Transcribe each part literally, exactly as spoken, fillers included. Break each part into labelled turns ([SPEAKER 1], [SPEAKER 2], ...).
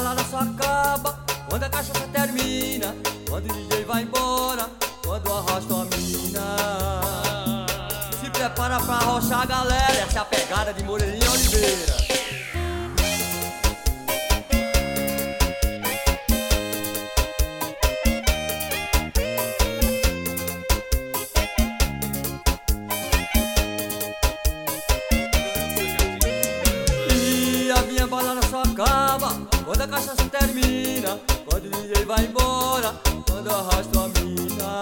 [SPEAKER 1] balada só acaba quando a cachaça termina, quando o D J vai embora, quando arrasta a mina. Se prepara pra arrochar a galera, essa é a pegada de Moreninha Oliveira. A minha balada só acaba quando a cachaça termina, quando o D J vai embora, quando arrasta a mina.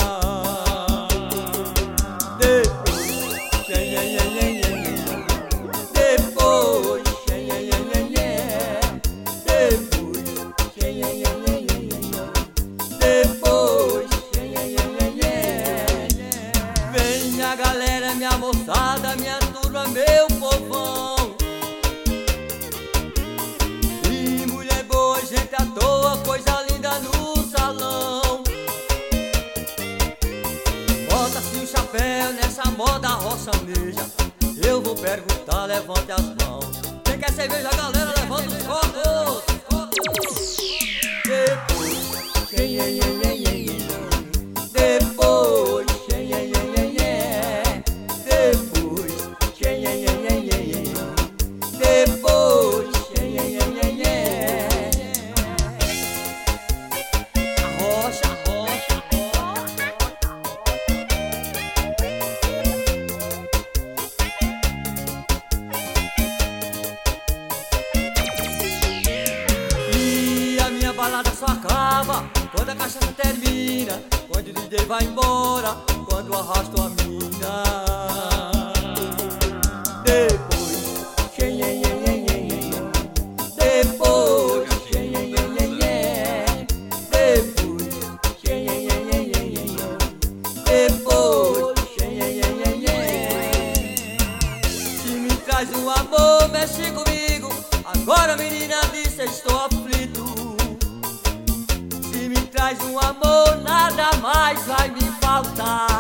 [SPEAKER 1] Depois, yeah, yeah, yeah, yeah, yeah. Depois, yeah, yeah, yeah, yeah, yeah. Depois, yeah, yeah, yeah, yeah, yeah. Depois, yeah, yeah, yeah, yeah, yeah. Vem minha galera, minha moçada, minha turma, meu povão. Gente à toa, coisa linda no salão. Bota-se o chapéu nessa moda roçaneja. Eu vou perguntar, levante as mãos. Quem quer cerveja, galera, levanta os copos. Depois, yeah, yeah, yeah, yeah, yeah. Depois, yeah, yeah, yeah, yeah, yeah. Depois, yeah, yeah, yeah, yeah, yeah. Depois, yeah, yeah, yeah, yeah, yeah. Balada só acaba quando a cachaça termina, quando o D J vai embora, quando arrasta a mina. Depois, yeah, yeah, yeah, yeah, yeah. Depois, yeah, yeah, yeah, yeah, yeah. Depois, yeah, yeah, yeah, yeah, yeah. Depois, yeah, yeah, yeah, yeah, yeah. Se me traz um amor, mexe comigo. Agora, menina, disse, estou aflito. Se me traz um amor, nada mais vai me faltar.